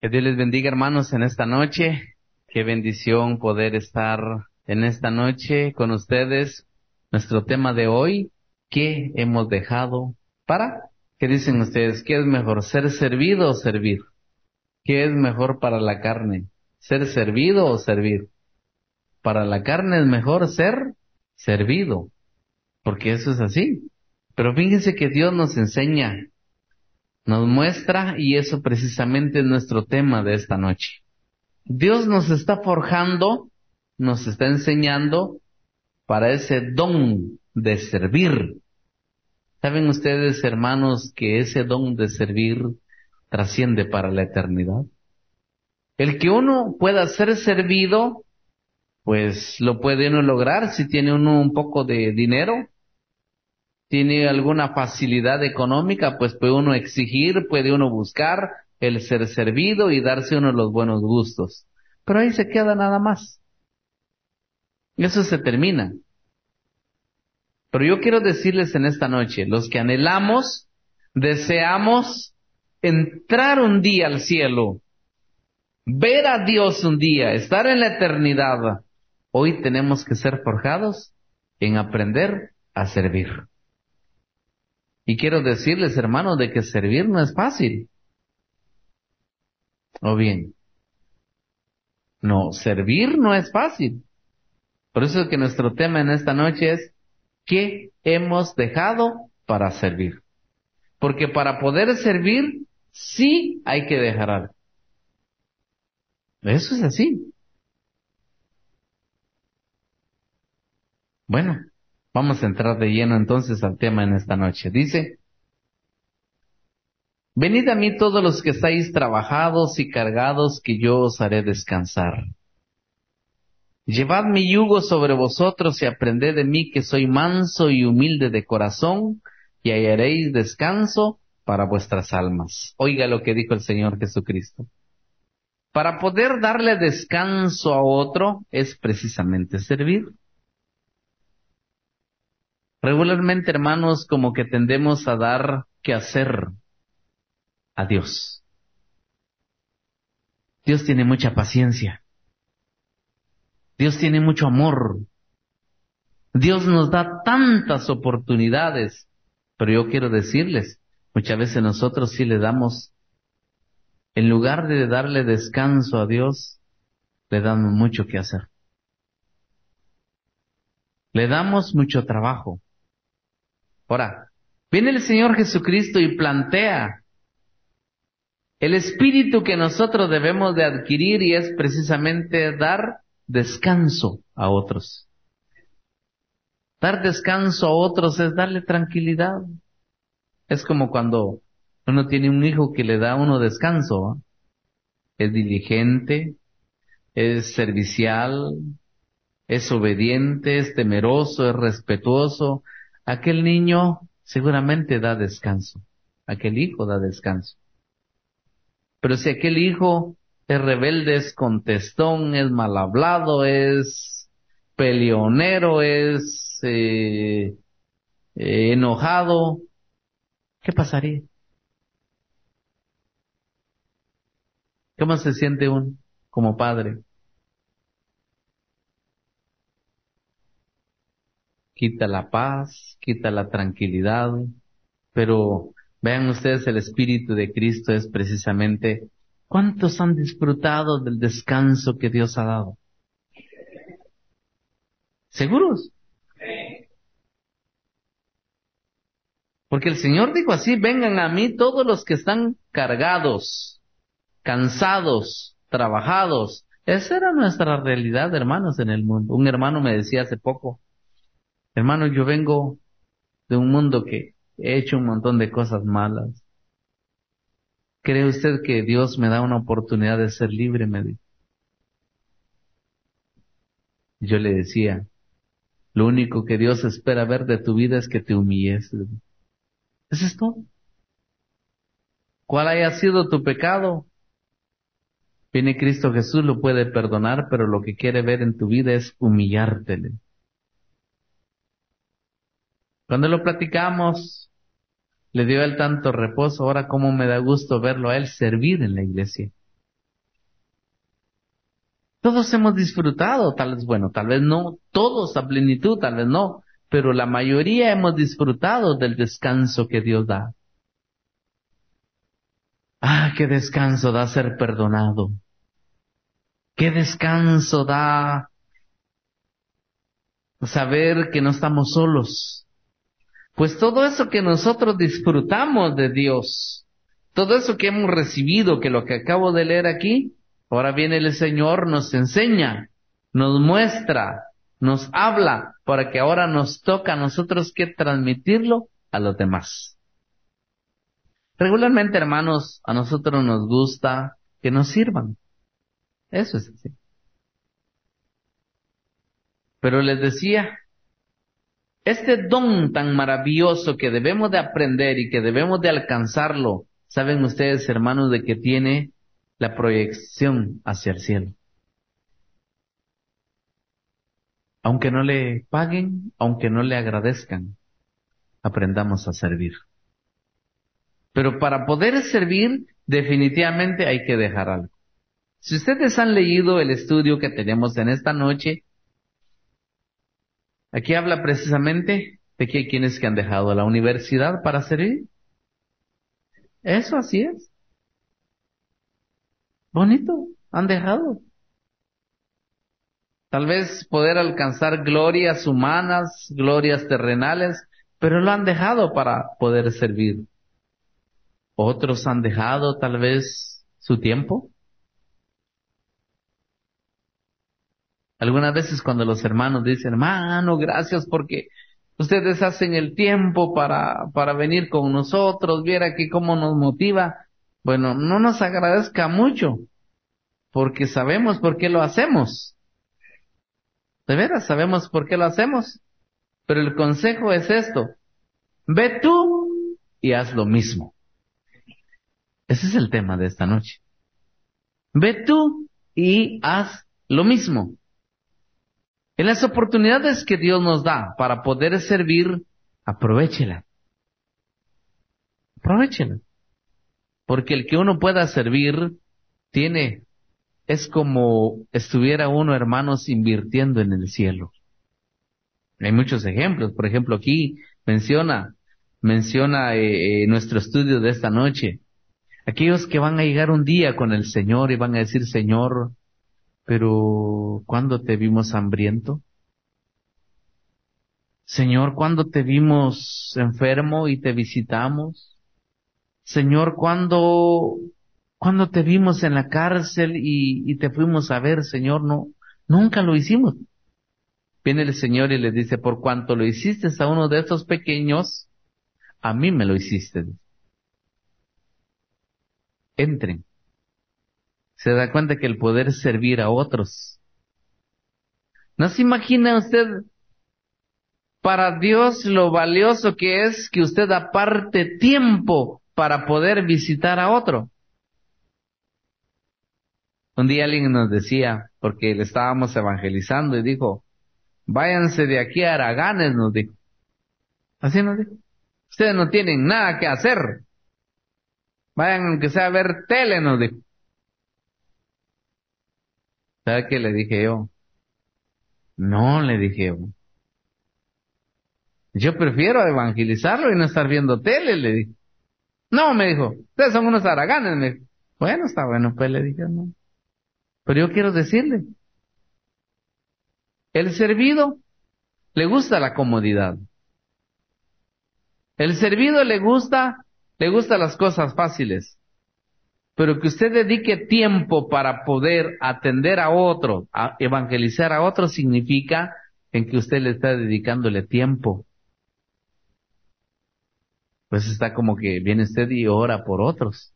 Que Dios les bendiga, hermanos, en esta noche. Qué bendición poder estar en esta noche con ustedes. Nuestro tema de hoy, ¿qué hemos dejado para? ¿Qué dicen ustedes? ¿Qué es mejor, ser servido o servir? ¿Qué es mejor para la carne? ¿Ser servido o servir? Para la carne es mejor ser servido, porque eso es así. Pero fíjense que Dios nos enseña, nos muestra, y eso precisamente es nuestro tema de esta noche. Dios nos está forjando, nos está enseñando para ese don de servir. ¿Saben ustedes, hermanos, que ese don de servir trasciende para la eternidad? El que uno pueda ser servido, pues lo puede uno lograr si tiene uno un poco de dinero, tiene alguna facilidad económica, pues puede uno exigir, puede uno buscar el ser servido y darse uno los buenos gustos. Pero ahí se queda nada más. Eso se termina. Pero yo quiero decirles en esta noche, los que anhelamos, deseamos entrar un día al cielo, ver a Dios un día, estar en la eternidad, hoy tenemos que ser forjados en aprender a servir. Y quiero decirles, hermanos, de que servir no es fácil. O bien, no, servir no es fácil. Por eso es que nuestro tema en esta noche es, ¿qué hemos dejado para servir? Porque para poder servir, sí hay que dejar algo. Eso es así. Bueno, vamos a entrar de lleno entonces al tema en esta noche. Dice, venid a mí todos los que estáis trabajados y cargados, que yo os haré descansar. Llevad mi yugo sobre vosotros y aprended de mí, que soy manso y humilde de corazón, y hallaréis descanso para vuestras almas. Oiga lo que dijo el Señor Jesucristo. Para poder darle descanso a otro es precisamente servir. Regularmente, hermanos, como que tendemos a dar que hacer a Dios. Dios tiene mucha paciencia. Dios tiene mucho amor. Dios nos da tantas oportunidades. Pero yo quiero decirles, muchas veces nosotros sí le damos, en lugar de darle descanso a Dios, le damos mucho que hacer. Le damos mucho trabajo. Ahora, viene el Señor Jesucristo y plantea el espíritu que nosotros debemos de adquirir, y es precisamente dar descanso a otros. Dar descanso a otros es darle tranquilidad. Es como cuando uno tiene un hijo que le da a uno descanso, ¿va? Es diligente, es servicial, es obediente, es temeroso, es respetuoso. Aquel niño seguramente da descanso. Aquel hijo da descanso. Pero si aquel hijo es rebelde, es contestón, es mal hablado, es peleonero, es enojado, ¿qué pasaría? ¿Cómo se siente uno como padre? Quita la paz, quita la tranquilidad, pero vean ustedes, el Espíritu de Cristo es precisamente, ¿cuántos han disfrutado del descanso que Dios ha dado? ¿Seguros? Porque el Señor dijo así, vengan a mí todos los que están cargados, cansados, trabajados. Esa era nuestra realidad, hermanos, en el mundo. Un hermano me decía hace poco, hermano, yo vengo de un mundo que he hecho un montón de cosas malas. ¿Cree usted que Dios me da una oportunidad de ser libre? Me dijo. Yo le decía, lo único que Dios espera ver de tu vida es que te humilles. Eso es todo. ¿Cuál haya sido tu pecado? Viene Cristo Jesús, lo puede perdonar, pero lo que quiere ver en tu vida es humillártele. Cuando lo platicamos, le dio a él tanto reposo. Ahora cómo me da gusto verlo a él servir en la iglesia. Todos hemos disfrutado, tal vez no todos a plenitud, tal vez no, pero la mayoría hemos disfrutado del descanso que Dios da. Ah, qué descanso da ser perdonado. Qué descanso da saber que no estamos solos. Pues todo eso que nosotros disfrutamos de Dios, todo eso que hemos recibido, que lo que acabo de leer aquí, ahora viene el Señor, nos enseña, nos muestra, nos habla, para que ahora nos toca a nosotros que transmitirlo a los demás. Regularmente, hermanos, a nosotros nos gusta que nos sirvan. Eso es así. Pero les decía, este don tan maravilloso que debemos de aprender y que debemos de alcanzarlo, saben ustedes, hermanos, de que tiene la proyección hacia el cielo. Aunque no le paguen, aunque no le agradezcan, aprendamos a servir. Pero para poder servir, definitivamente hay que dejar algo. Si ustedes han leído el estudio que tenemos en esta noche, aquí habla precisamente de que hay quienes que han dejado la universidad para servir. Eso así es. Bonito, han dejado. Tal vez poder alcanzar glorias humanas, glorias terrenales, pero lo han dejado para poder servir. Otros han dejado tal vez su tiempo. Algunas veces cuando los hermanos dicen, hermano, gracias porque ustedes hacen el tiempo para venir con nosotros, viera que cómo nos motiva. Bueno, no nos agradezca mucho, porque sabemos por qué lo hacemos. De veras, sabemos por qué lo hacemos. Pero el consejo es esto. Ve tú y haz lo mismo. Ese es el tema de esta noche. Ve tú y haz lo mismo. En las oportunidades que Dios nos da para poder servir, aprovéchela. Aprovéchela. Porque el que uno pueda servir es como estuviera uno, hermanos, invirtiendo en el cielo. Hay muchos ejemplos. Por ejemplo, aquí menciona nuestro estudio de esta noche. Aquellos que van a llegar un día con el Señor y van a decir, Señor, pero ¿cuándo te vimos hambriento? Señor, ¿cuándo te vimos enfermo y te visitamos? Señor, ¿cuándo te vimos en la cárcel y te fuimos a ver, Señor? No, nunca lo hicimos. Viene el Señor y le dice, por cuanto lo hiciste a uno de estos pequeños, a mí me lo hiciste. Entren. Se da cuenta que el poder servir a otros. ¿No se imagina usted para Dios lo valioso que es que usted aparte tiempo para poder visitar a otro? Un día alguien nos decía, porque le estábamos evangelizando y dijo, váyanse de aquí a Araganes, nos dijo. Así nos dijo. Ustedes no tienen nada que hacer. Vayan aunque sea a ver tele, nos dijo. ¿Sabe qué le dije yo? No, le dije yo. Yo prefiero evangelizarlo y no estar viendo tele, le dije. No, me dijo, ustedes son unos haraganes, me dijo. Bueno, está bueno, pues le dije, no. Pero yo quiero decirle, el servido le gusta la comodidad. El servido le gusta las cosas fáciles. Pero que usted dedique tiempo para poder atender a otro, a evangelizar a otro, significa en que usted le está dedicándole tiempo. Pues está como que viene usted y ora por otros.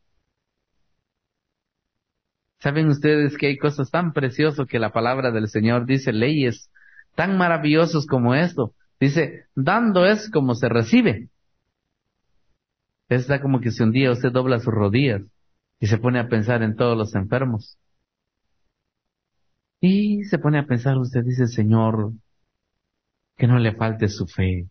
¿Saben ustedes que hay cosas tan preciosas que la palabra del Señor dice, leyes tan maravillosos como esto? Dice, dando es como se recibe. Está como que si un día usted dobla sus rodillas y se pone a pensar en todos los enfermos. Y se pone a pensar, usted dice, Señor, que no le falte su fe.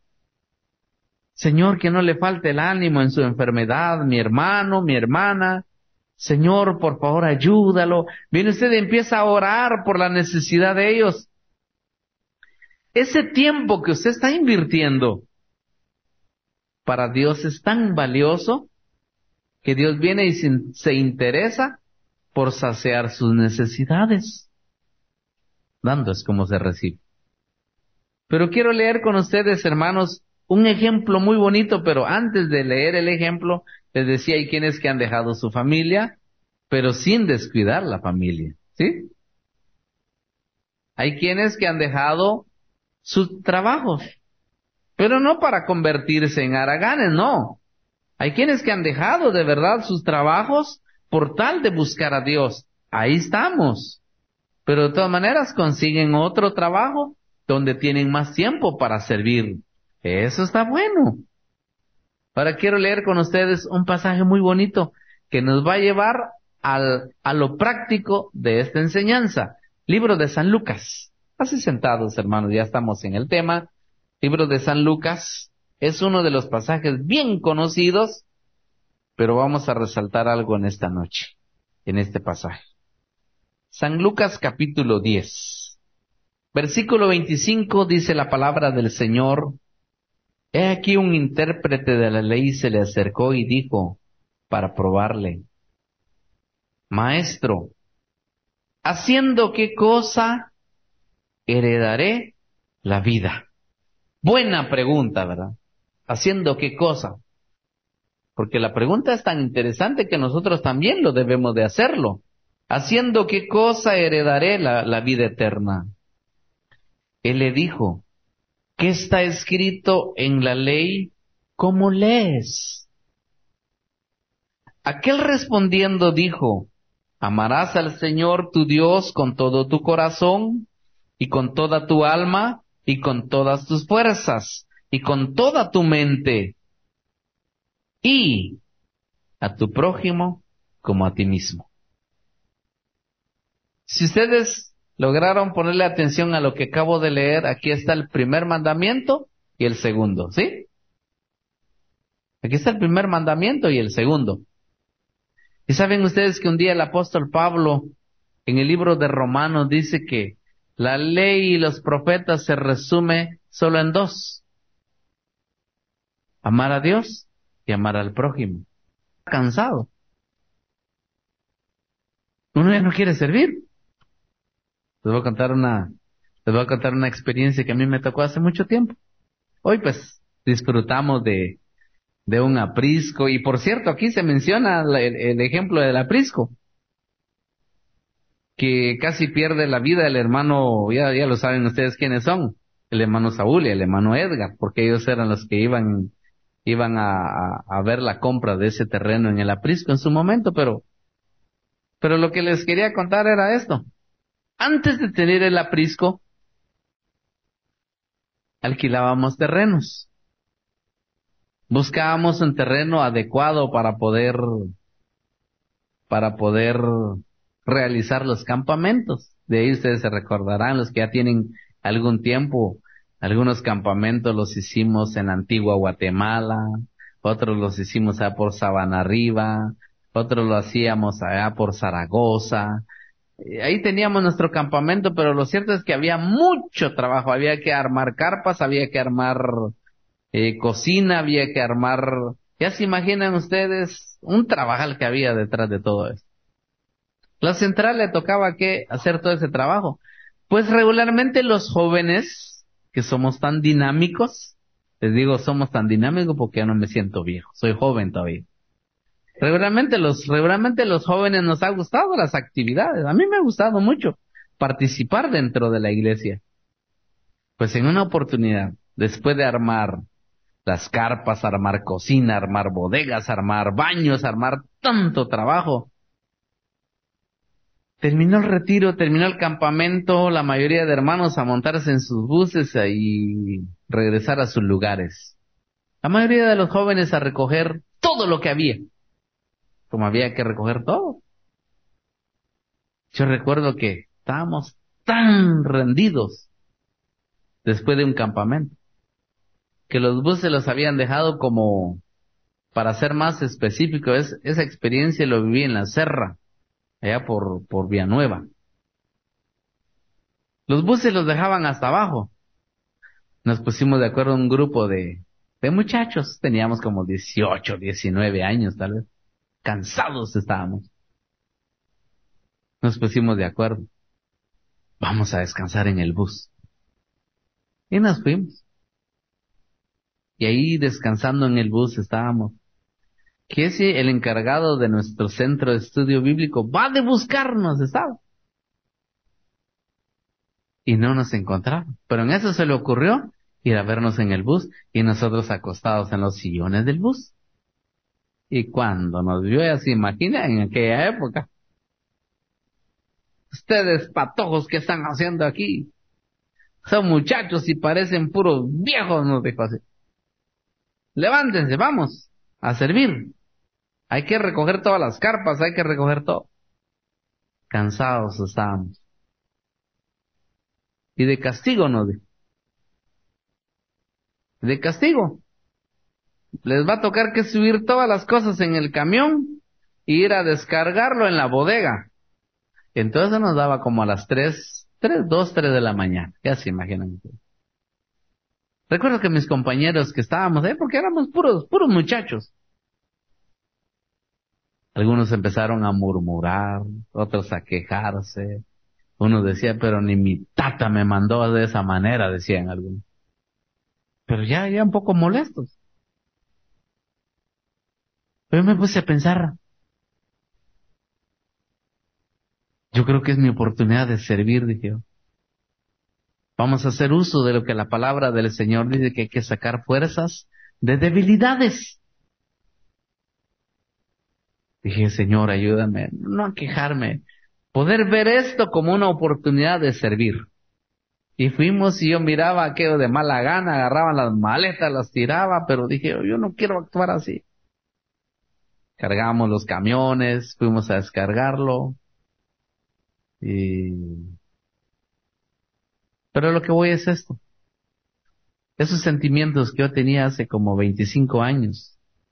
Señor, que no le falte el ánimo en su enfermedad, mi hermano, mi hermana. Señor, por favor, ayúdalo. Viene usted y empieza a orar por la necesidad de ellos. Ese tiempo que usted está invirtiendo para Dios es tan valioso que Dios viene y se interesa por saciar sus necesidades. Dando es como se recibe. Pero quiero leer con ustedes, hermanos, un ejemplo muy bonito, pero antes de leer el ejemplo, les decía, hay quienes que han dejado su familia, pero sin descuidar la familia, ¿sí? Hay quienes que han dejado sus trabajos, pero no para convertirse en haraganes, no. Hay quienes que han dejado de verdad sus trabajos por tal de buscar a Dios. Ahí estamos. Pero de todas maneras consiguen otro trabajo donde tienen más tiempo para servir. Eso está bueno. Ahora quiero leer con ustedes un pasaje muy bonito que nos va a llevar a lo práctico de esta enseñanza. Libro de San Lucas. Así sentados, hermanos, ya estamos en el tema. Libro de San Lucas es uno de los pasajes bien conocidos, pero vamos a resaltar algo en esta noche, en este pasaje. San Lucas capítulo 10. Versículo 25 dice la palabra del Señor. He aquí un intérprete de la ley se le acercó y dijo, para probarle, Maestro, ¿haciendo qué cosa heredaré la vida? Buena pregunta, ¿verdad? ¿Haciendo qué cosa? Porque la pregunta es tan interesante que nosotros también lo debemos de hacerlo. ¿Haciendo qué cosa heredaré la vida eterna? Él le dijo, ¿qué está escrito en la ley? ¿Cómo lees? Aquel respondiendo dijo, amarás al Señor tu Dios con todo tu corazón, y con toda tu alma, y con todas tus fuerzas, y con toda tu mente, y a tu prójimo como a ti mismo. Si ustedes lograron ponerle atención a lo que acabo de leer, aquí está el primer mandamiento y el segundo, ¿sí? Aquí está el primer mandamiento y el segundo. Y saben ustedes que un día el apóstol Pablo, en el libro de Romanos, dice que la ley y los profetas se resume solo en dos: amar a Dios y amar al prójimo. Cansado. Uno ya no quiere servir. Les voy a contar una experiencia que a mí me tocó hace mucho tiempo. Hoy pues disfrutamos de un aprisco, y por cierto aquí se menciona el ejemplo del aprisco, que casi pierde la vida el hermano, ya lo saben ustedes quiénes son, el hermano Saúl y el hermano Edgar, porque ellos eran los que iban a ver la compra de ese terreno en el aprisco en su momento, pero lo que les quería contar era esto. Antes de tener el aprisco, alquilábamos terrenos. Buscábamos un terreno adecuado para poder realizar los campamentos. De ahí ustedes se recordarán, los que ya tienen algún tiempo, algunos campamentos los hicimos en la antigua Guatemala, otros los hicimos allá por Sabana Arriba, otros lo hacíamos allá por Zaragoza. Ahí teníamos nuestro campamento, pero lo cierto es que había mucho trabajo, había que armar carpas, había que armar cocina, había que armar, ya se imaginan ustedes un trabajal que había detrás de todo esto. La central le tocaba que hacer todo ese trabajo. Pues regularmente los jóvenes, que somos tan dinámicos, les digo somos tan dinámicos porque ya no me siento viejo, soy joven todavía. Regularmente los jóvenes nos ha gustado las actividades. A mí me ha gustado mucho participar dentro de la iglesia. Pues en una oportunidad, después de armar las carpas, armar cocina, armar bodegas, armar baños, armar tanto trabajo, terminó el retiro, terminó el campamento, la mayoría de hermanos a montarse en sus buses y regresar a sus lugares. La mayoría de los jóvenes a recoger todo lo que había, como había que recoger todo. Yo recuerdo que estábamos tan rendidos después de un campamento, que los buses los habían dejado como Para ser más específico, esa experiencia lo viví en la Serra, allá por Villanueva. Los buses los dejaban hasta abajo. Nos pusimos de acuerdo un grupo de muchachos, teníamos como 18, 19 años tal vez. Cansados estábamos. Nos pusimos de acuerdo. Vamos a descansar en el bus. Y nos fuimos. Y ahí descansando en el bus estábamos. Que si el encargado de nuestro centro de estudio bíblico va de buscarnos, estaba. Y no nos encontraba. Pero en eso se le ocurrió ir a vernos en el bus y nosotros acostados en los sillones del bus. Y cuando nos vio, ya se imagina en aquella época. Ustedes patojos, ¿qué están haciendo aquí? Son muchachos y parecen puros viejos, nos dijo así. Levántense, vamos a servir. Hay que recoger todas las carpas, hay que recoger todo. Cansados estábamos. Y de castigo nos dijo. De castigo. Les va a tocar que subir todas las cosas en el camión e ir a descargarlo en la bodega. Entonces nos daba como a las 3 de la mañana. Ya se imaginan. Recuerdo que mis compañeros que estábamos ahí, porque éramos puros muchachos. Algunos empezaron a murmurar, otros a quejarse. Uno decía, pero ni mi tata me mandó de esa manera, decían algunos. Pero ya un poco molestos. Pero yo me puse a pensar, yo creo que es mi oportunidad de servir, dije yo. Vamos a hacer uso de lo que la palabra del Señor dice, que hay que sacar fuerzas de debilidades. Dije, Señor, ayúdame, no a quejarme, poder ver esto como una oportunidad de servir. Y fuimos y yo miraba aquello de mala gana, agarraban las maletas, las tiraba, pero dije, yo no quiero actuar así. Cargamos los camiones, fuimos a descargarlo, y... Pero lo que voy es esto. Esos sentimientos que yo tenía hace como 25 años,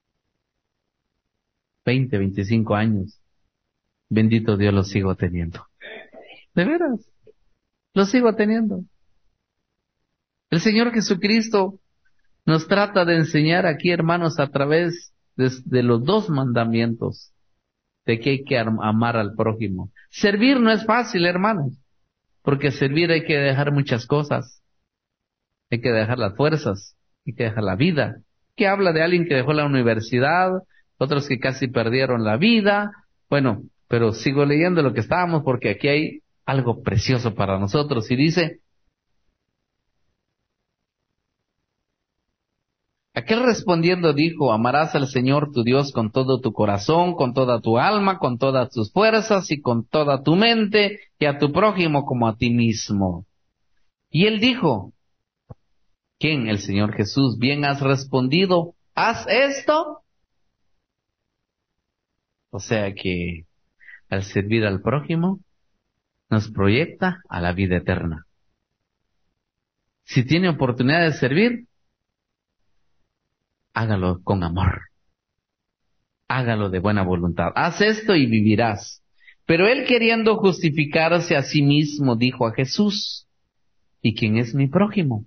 25 años, bendito Dios, los sigo teniendo. De veras, los sigo teniendo. El Señor Jesucristo nos trata de enseñar aquí, hermanos, a través de los dos mandamientos, de que hay que amar al prójimo. Servir no es fácil, hermanos, porque servir hay que dejar muchas cosas. Hay que dejar las fuerzas, hay que dejar la vida. Que habla de alguien que dejó la universidad, otros que casi perdieron la vida. Bueno, pero sigo leyendo lo que estábamos porque aquí hay algo precioso para nosotros. Y dice, aquel respondiendo dijo, amarás al Señor tu Dios con todo tu corazón, con toda tu alma, con todas tus fuerzas y con toda tu mente, y a tu prójimo como a ti mismo. Y él dijo, ¿quién? El Señor Jesús, bien has respondido, haz esto. O sea que al servir al prójimo nos proyecta a la vida eterna. Si tiene oportunidad de servir, hágalo con amor. Hágalo de buena voluntad. Haz esto y vivirás. Pero él, queriendo justificarse a sí mismo, dijo a Jesús, ¿y quién es mi prójimo?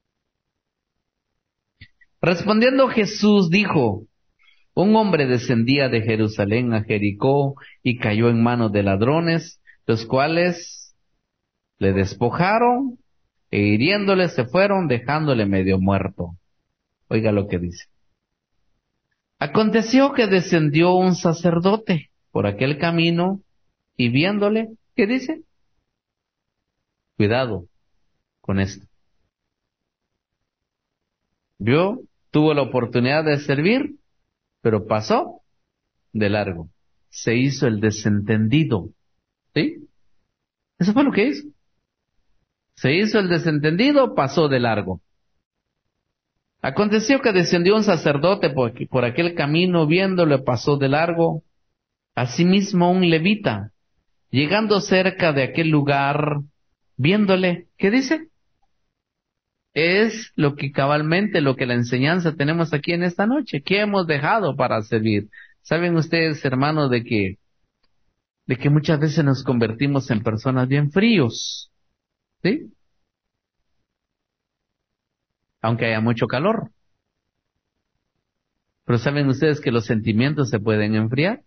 Respondiendo Jesús dijo, un hombre descendía de Jerusalén a Jericó y cayó en manos de ladrones, los cuales le despojaron e hiriéndole se fueron, dejándole medio muerto. Oiga lo que dice. Aconteció que descendió un sacerdote por aquel camino y viéndole, ¿qué dice? Cuidado con esto. Vio, tuvo la oportunidad de servir, pero pasó de largo. Se hizo el desentendido. ¿Sí? Eso fue lo que hizo. Se hizo el desentendido, pasó de largo. Aconteció que descendió un sacerdote por aquel camino, viéndole, pasó de largo. Asimismo un levita, llegando cerca de aquel lugar, viéndole, ¿qué dice? es lo que cabalmente, lo que la enseñanza tenemos aquí en esta noche. ¿Qué hemos dejado para servir? ¿Saben ustedes, hermanos, de que muchas veces nos convertimos en personas bien fríos? ¿Sí? Aunque haya mucho calor. Pero ¿saben ustedes que los sentimientos se pueden enfriar?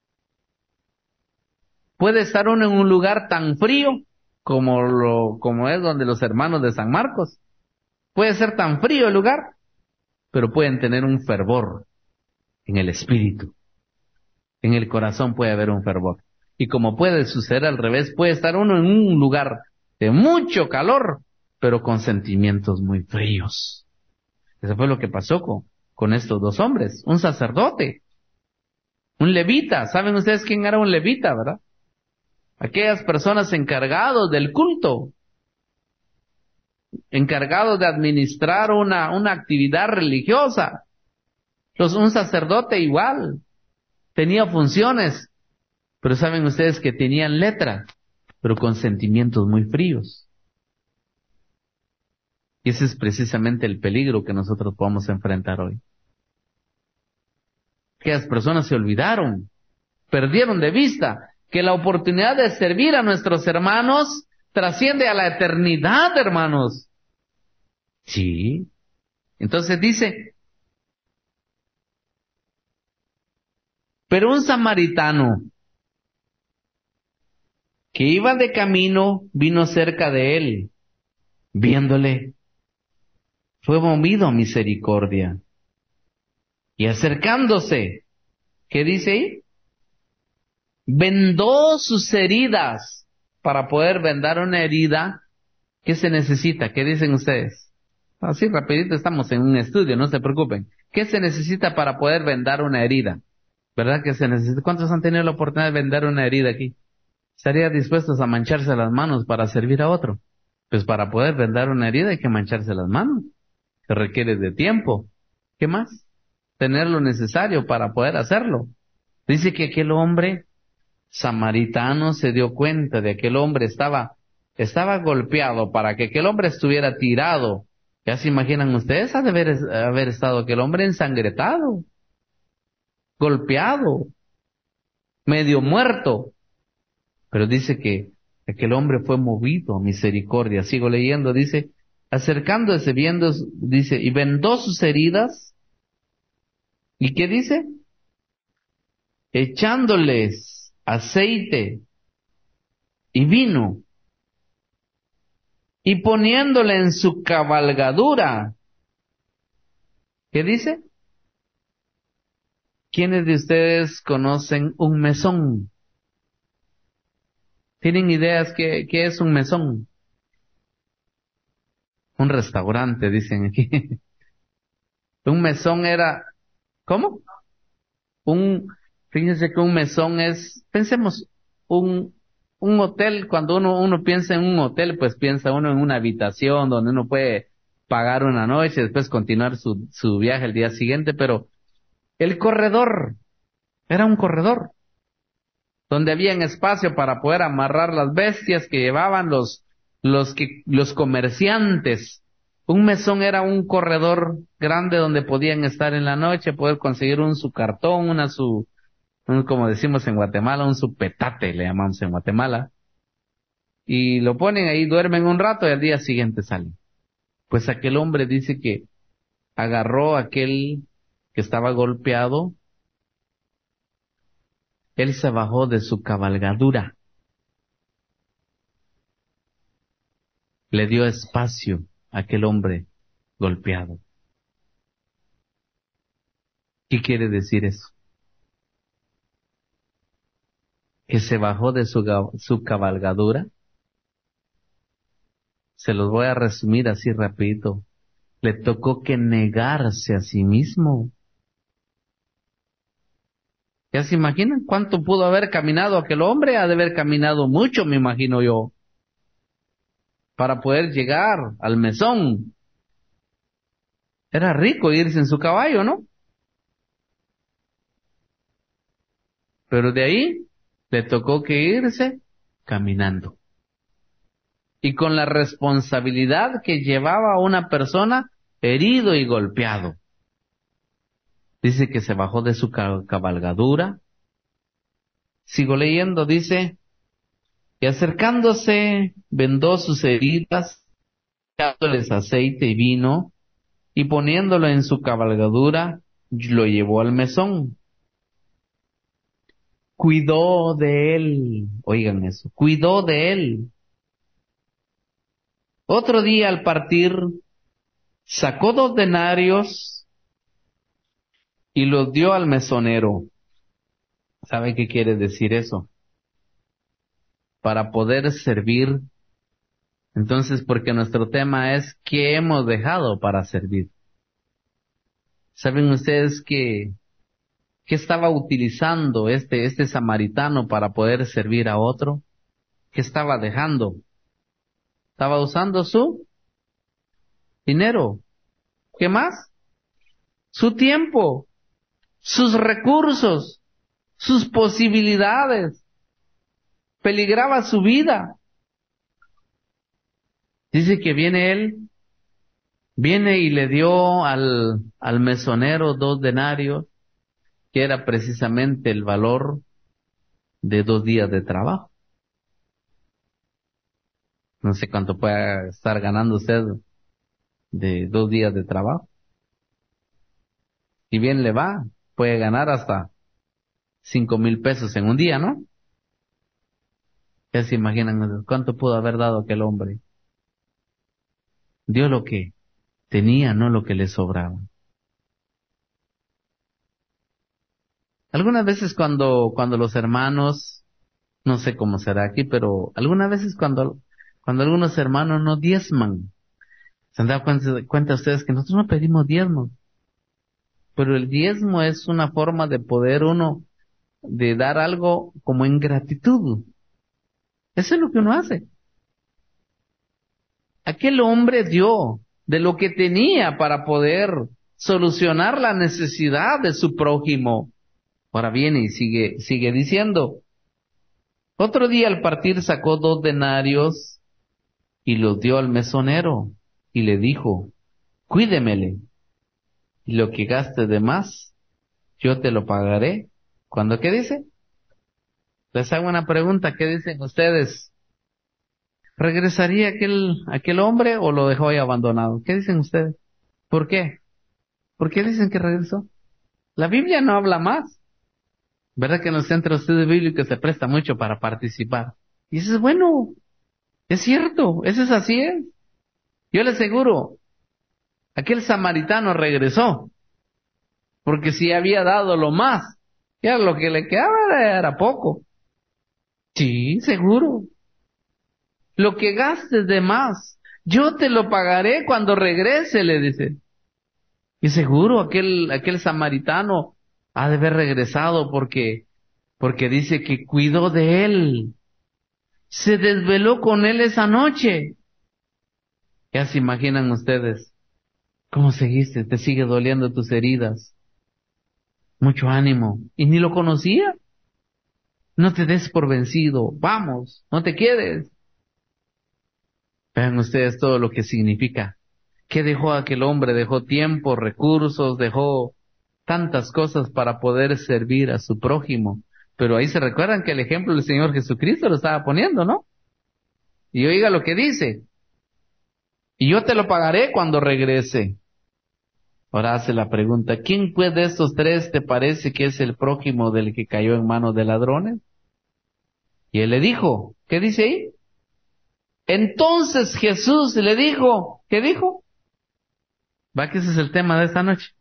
Puede estar uno en un lugar tan frío como es donde los hermanos de San Marcos. Puede ser tan frío el lugar, pero pueden tener un fervor en el espíritu. En el corazón puede haber un fervor. Y como puede suceder al revés, puede estar uno en un lugar de mucho calor, pero con sentimientos muy fríos. Eso fue lo que pasó con estos dos hombres. Un sacerdote, un levita. ¿Saben ustedes quién era un levita, verdad? Aquellas personas encargados del culto, encargados de administrar una actividad religiosa. Un sacerdote igual, tenía funciones, pero saben ustedes que tenían letra, pero con sentimientos muy fríos. Y ese es precisamente el peligro que nosotros podemos enfrentar hoy. Aquellas personas se olvidaron, perdieron de vista que la oportunidad de servir a nuestros hermanos trasciende a la eternidad, hermanos. Sí. Entonces dice, pero un samaritano que iba de camino vino cerca de él, viéndole, fue movido a misericordia. Y acercándose, ¿qué dice ahí? Vendó sus heridas. Para poder vendar una herida, ¿qué se necesita? ¿Qué dicen ustedes? Así rapidito estamos en un estudio, no se preocupen. ¿Qué se necesita para poder vendar una herida? ¿Verdad que se necesita? ¿Cuántos han tenido la oportunidad de vendar una herida aquí? ¿Estarían dispuestos a mancharse las manos para servir a otro? Pues para poder vendar una herida hay que mancharse las manos. Se requiere de tiempo. ¿Qué más? Tener lo necesario para poder hacerlo. Dice que aquel hombre samaritano se dio cuenta de que aquel hombre estaba golpeado para que aquel hombre estuviera tirado. ¿Ya se imaginan ustedes? Ha de haber estado aquel hombre ensangretado, golpeado, medio muerto. Pero dice que aquel hombre fue movido a misericordia. Sigo leyendo, dice, acercándose, viendo, dice, y vendó sus heridas. ¿Y qué dice? Echándoles aceite y vino y poniéndole en su cabalgadura. ¿Qué dice? ¿Quiénes de ustedes conocen un mesón? ¿Tienen ideas qué es un mesón? Un restaurante, dicen aquí. Un mesón era, ¿cómo? Un, fíjense que un mesón es, pensemos, un, un hotel, cuando uno piensa en un hotel, pues piensa uno en una habitación donde uno puede pagar una noche, después continuar su viaje el día siguiente, pero el corredor, era un corredor, donde había un espacio para poder amarrar las bestias que llevaban los comerciantes. Un mesón era un corredor grande donde podían estar en la noche, poder conseguir su cartón, como decimos en Guatemala, un su petate, le llamamos en Guatemala. Y lo ponen ahí, duermen un rato y al día siguiente salen. Pues aquel hombre dice que agarró a aquel que estaba golpeado, él se bajó de su cabalgadura, le dio espacio a aquel hombre golpeado. ¿Qué quiere decir eso? Que se bajó de su cabalgadura. Se los voy a resumir así rapidito. Le tocó que negarse a sí mismo. ¿Ya se imaginan cuánto pudo haber caminado aquel hombre? Ha de haber caminado mucho, me imagino yo, para poder llegar al mesón. Era rico irse en su caballo, ¿no? Pero de ahí le tocó que irse caminando. y con la responsabilidad que llevaba a una persona herido y golpeado. Dice que se bajó de su cabalgadura. Sigo leyendo, dice, y acercándose vendó sus heridas, echándoles aceite y vino, y poniéndolo en su cabalgadura, lo llevó al mesón. Cuidó de él, oigan eso, cuidó de él. Otro día al partir, sacó 2 denarios y los dio al mesonero. ¿Sabe qué quiere decir eso? Para poder servir. Entonces, porque nuestro tema es ¿qué hemos dejado para servir? ¿Saben ustedes qué estaba utilizando este samaritano para poder servir a otro? ¿Qué estaba dejando? Estaba usando su dinero. ¿Qué más? Su tiempo, sus recursos, sus posibilidades. Peligraba su vida. Dice que viene y le dio al mesonero 2 denarios, que era precisamente el valor de 2 días de trabajo. No sé cuánto pueda estar ganando usted de 2 días de trabajo. Si bien le va, puede ganar hasta 5,000 pesos en un día, ¿no? Ya se imaginan cuánto pudo haber dado aquel hombre. Dio lo que tenía, no lo que le sobraba. Algunas veces cuando los hermanos, no sé cómo será aquí, pero algunas veces cuando algunos hermanos no diezman, se han dado cuenta ustedes que nosotros no pedimos diezmo, pero el diezmo es una forma de poder uno, de dar algo como en gratitud. Eso es lo que uno hace. Aquel hombre dio de lo que tenía para poder solucionar la necesidad de su prójimo. Ahora viene y sigue diciendo. Otro día al partir sacó 2 denarios y los dio al mesonero y le dijo, cuídemele, y lo que gaste de más, yo te lo pagaré. ¿Cuándo qué dice? Les hago una pregunta, ¿qué dicen ustedes? ¿Regresaría aquel hombre o lo dejó ahí abandonado? ¿Qué dicen ustedes? ¿Por qué? ¿Por qué dicen que regresó? La Biblia no habla más. ¿Verdad que en los centros de estudio bíblico se presta mucho para participar? Y eso es bueno, es cierto, eso es así, ¿eh? Yo le aseguro, aquel samaritano regresó, porque si había dado lo más, ya lo que le quedaba era poco. Sí, seguro. Lo que gastes de más, yo te lo pagaré cuando regrese, le dice. Y seguro aquel samaritano ha de haber regresado porque dice que cuidó de él. Se desveló con él esa noche. Ya se imaginan ustedes cómo seguiste, te sigue doliendo tus heridas. Mucho ánimo. Y ni lo conocía. No te des por vencido. Vamos, no te quedes. Vean ustedes todo lo que significa. ¿Qué dejó aquel hombre? Dejó tiempo, recursos, dejó tantas cosas para poder servir a su prójimo. Pero ahí se recuerdan que el ejemplo del Señor Jesucristo lo estaba poniendo, ¿no? Y oiga lo que dice. Y yo te lo pagaré cuando regrese. Ahora hace la pregunta, ¿quién pues de estos tres te parece que es el prójimo del que cayó en manos de ladrones? Y él le dijo, ¿qué dice ahí? Entonces Jesús le dijo, ¿qué dijo? Va que ese es el tema de esta noche.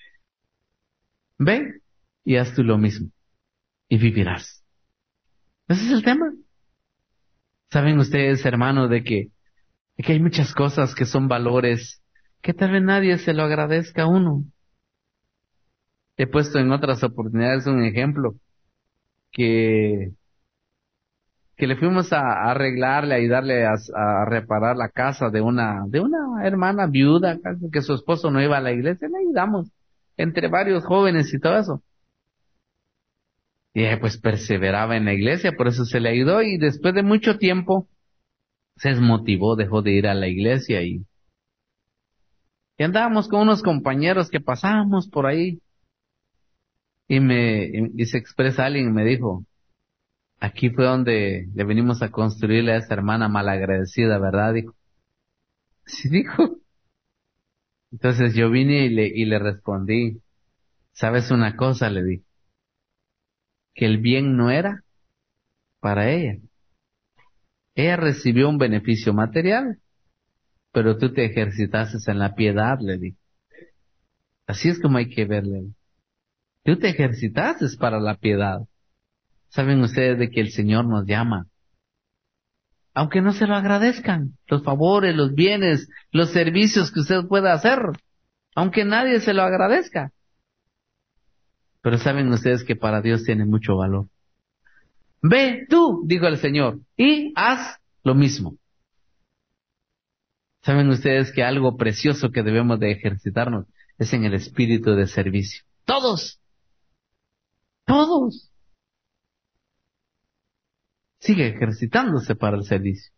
Ve y haz tú lo mismo y vivirás. Ese es el tema. Saben ustedes, hermanos, de que hay muchas cosas que son valores que tal vez nadie se lo agradezca a uno. He puesto en otras oportunidades un ejemplo que le fuimos a arreglarle, a ayudarle a reparar la casa de una hermana viuda, casi que su esposo no iba a la iglesia, le ayudamos entre varios jóvenes y todo eso. Y ella pues perseveraba en la iglesia, por eso se le ayudó y después de mucho tiempo se desmotivó, dejó de ir a la iglesia y andábamos con unos compañeros que pasábamos por ahí y se expresa alguien y me dijo, aquí fue donde le venimos a construirle a esa hermana malagradecida, ¿verdad? Dijo, sí, dijo. Entonces yo vine y le respondí, ¿sabes una cosa? Le dije, que el bien no era para ella. Ella recibió un beneficio material, pero tú te ejercitaste en la piedad, le dije. Así es como hay que verle. Tú te ejercitaste para la piedad. Saben ustedes de que el Señor nos llama, aunque no se lo agradezcan, los favores, los bienes, los servicios que usted pueda hacer, aunque nadie se lo agradezca. Pero saben ustedes que para Dios tiene mucho valor. Ve tú, dijo el Señor, y haz lo mismo. Saben ustedes que algo precioso que debemos de ejercitarnos es en el espíritu de servicio. Todos, todos. Sigue ejercitándose para el servicio.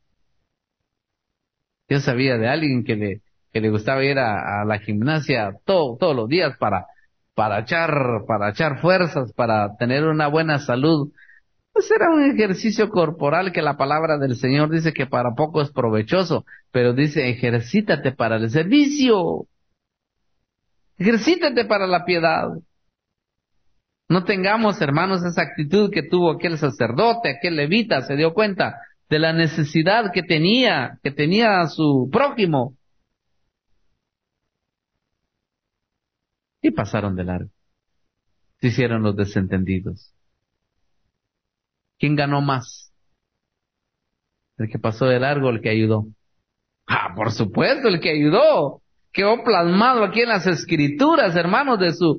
Yo sabía de alguien que le gustaba ir a la gimnasia todos los días para echar fuerzas, para tener una buena salud. Pues era un ejercicio corporal que la palabra del Señor dice que para poco es provechoso, pero dice ejercítate para el servicio, ejercítate para la piedad. No tengamos, hermanos, esa actitud que tuvo aquel sacerdote, aquel levita, se dio cuenta de la necesidad que tenía su prójimo, y pasaron de largo. Se hicieron los desentendidos. ¿Quién ganó más? ¿El que pasó de largo o el que ayudó? Ah, por supuesto, el que ayudó. Quedó plasmado aquí en las escrituras, hermanos,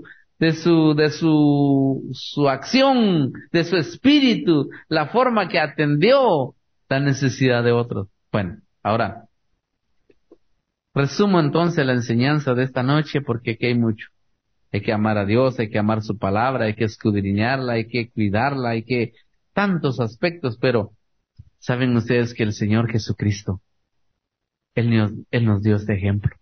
de su acción, de su espíritu, la forma que atendió la necesidad de otros. Bueno, ahora, resumo entonces la enseñanza de esta noche porque aquí hay mucho. Hay que amar a Dios, hay que amar su palabra, hay que escudriñarla, hay que cuidarla, hay que tantos aspectos, pero saben ustedes que el Señor Jesucristo, Él nos dio este ejemplo.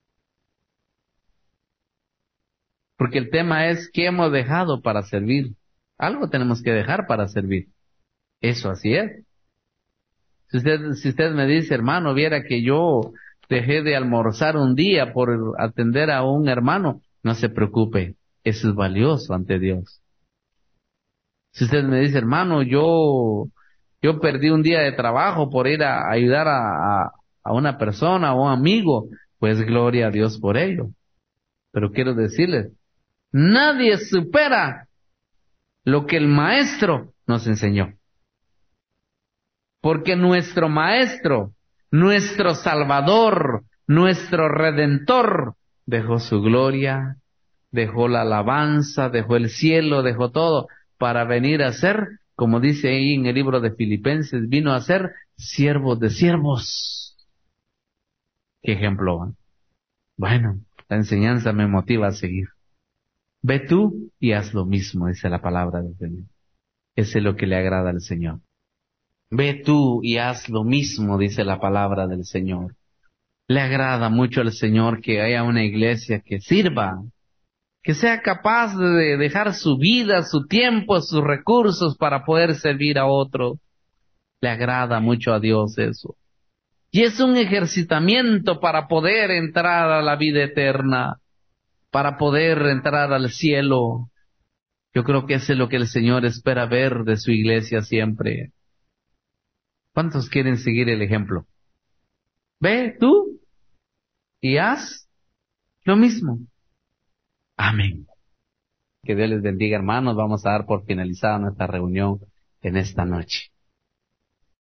Porque el tema es qué hemos dejado para servir. Algo tenemos que dejar para servir. Eso así es. Si usted me dice, hermano, viera que yo dejé de almorzar un día por atender a un hermano, no se preocupe. Eso es valioso ante Dios. Si usted me dice, hermano, yo perdí un día de trabajo por ir a ayudar a una persona o un amigo, pues gloria a Dios por ello. Pero quiero decirles, nadie supera lo que el maestro nos enseñó. Porque nuestro maestro, nuestro salvador, nuestro redentor, dejó su gloria, dejó la alabanza, dejó el cielo, dejó todo para venir a ser, como dice ahí en el libro de Filipenses, vino a ser siervos de siervos. ¿Qué ejemplo? ¿Va? Bueno, la enseñanza me motiva a seguir. Ve tú y haz lo mismo, dice la palabra del Señor. Ese es lo que le agrada al Señor. Ve tú y haz lo mismo, dice la palabra del Señor. Le agrada mucho al Señor que haya una iglesia que sirva, que sea capaz de dejar su vida, su tiempo, sus recursos para poder servir a otro. Le agrada mucho a Dios eso. Y es un ejercitamiento para poder entrar a la vida eterna, para poder entrar al cielo. Yo creo que eso es lo que el Señor espera ver de su iglesia siempre. ¿Cuántos quieren seguir el ejemplo? Ve tú y haz lo mismo. Amén. Que Dios les bendiga, hermanos. Vamos a dar por finalizada nuestra reunión en esta noche.